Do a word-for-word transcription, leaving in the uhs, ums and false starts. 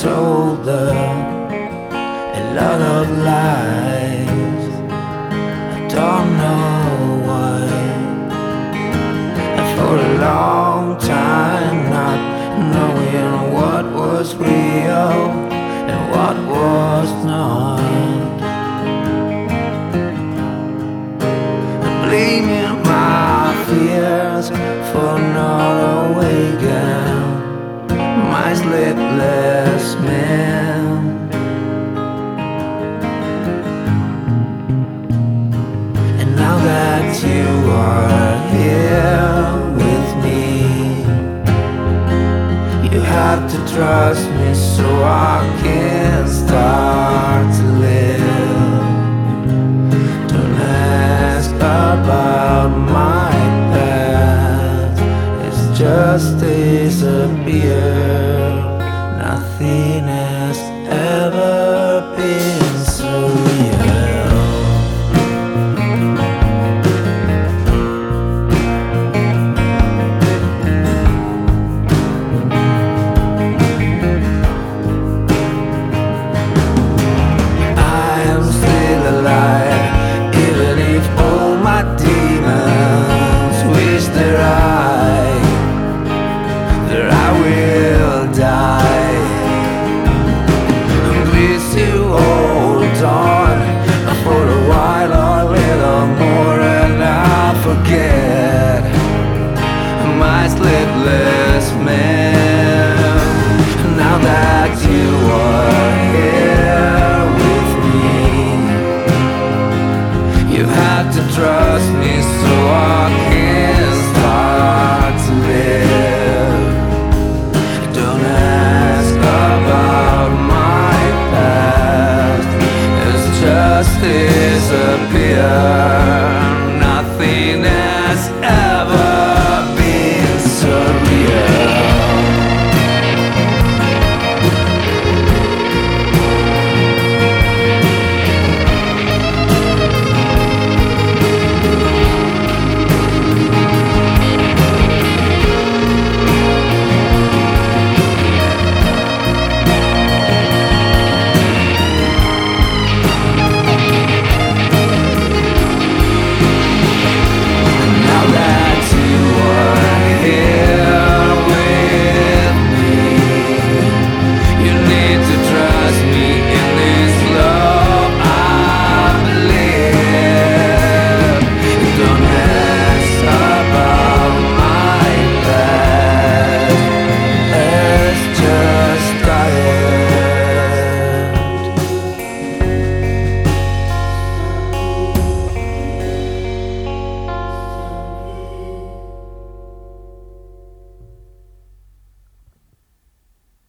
told her a lot of lies. I don't know why. And for a long time, not knowing what was real and what was not, blaming my fears for not awakening my sleepless man. And now that you are here with me, you have to trust me so I can start to live. Don't ask about my past, it's just disappeared. Nothing has ever been so real. I am still alive, even if all my demons wish that I, that I will die. Please you hold on for a while, or a little more, and I'll forget my sleepless man. Now that you are here with me, you have to trust me so I can